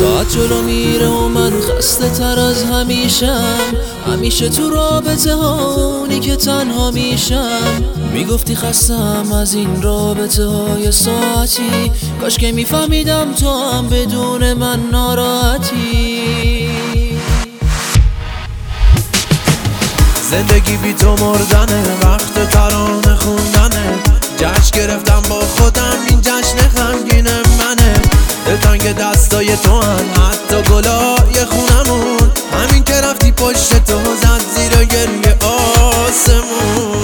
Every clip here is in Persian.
ساعت جلو میره و من خسته تر از همیشه تو رابطه ها اونی که تنها میشم. میگفتی خستم از این رابطه های ساعتی، کاش که میفهمیدم تو هم بدون من ناراحتی. زندگی بی تو مردنه، وقت ترانه خوندنه. جشن گرفتم با خودم، این جشن غمگین منه. دلتنگ دستای تو هم، حتی گلای خونمون. همین که رفتی پشت تو زد زیر گریه آسمون.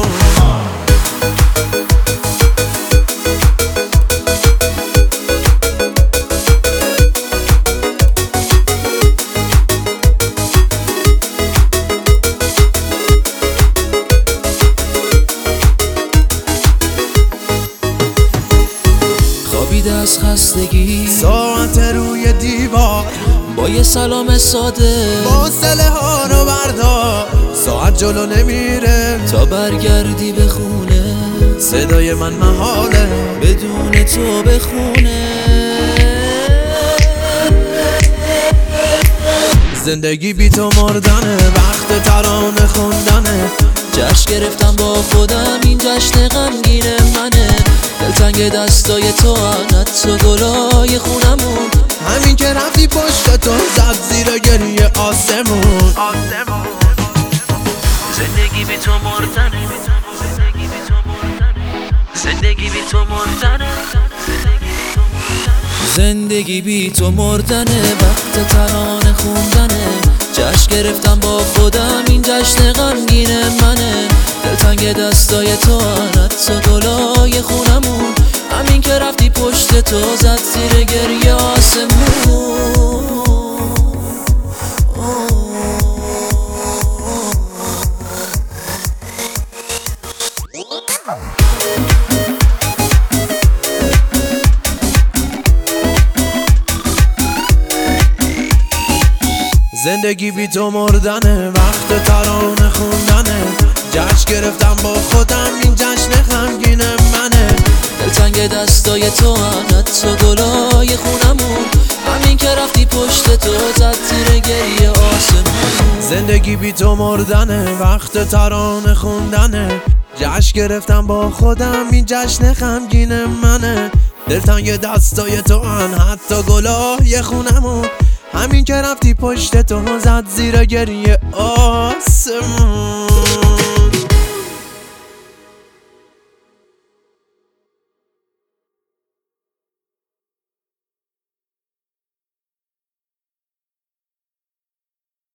خوابیده از خستگی ساعت روی دیوار، با یه سلام ساده فاصله ها رو بردار. ساعت جلو نمیره تا برگردی به خونه، صدای من محاله بدون تو بخونه. زندگی بی تو مردنه، وقت ترانه خوندنه. جشن گرفتم با خودم، این جشن غمگین منه. دلتنگ دستای تو هم، حتی گلای خونمون. همین که رفتی پشت تو زد زیر گریه آسمون. زندگی بی تو مردنه، زندگی بی تو مردنه، زندگی بی تو مردنه، وقت ترانه خوندنه. جشن گرفتم با خودم، این جشن غمگین منه. دلتنگ دستای تو هم، حتی گلای خونمون. همین که رفتی پشت تو زد زیر گریه آسمون. زندگی بی تو مردنه، وقت ترانه خوندنه. جشن گرفتم با خودم، این جشن غمگین منه. دلتنگ دستای تو هم، حتی گلای خونمون. همین که رفتی پشت تو زد زیر گریه آسمون. زندگی بی تو مردنه، وقت ترانه خوندنه. جشن گرفتم با خودم، این جشن غمگین منه. دلتنگ دستای تو هم، حتی گلای خونمون. همین که رفتی پشت تو زد زیر گریه آسمون.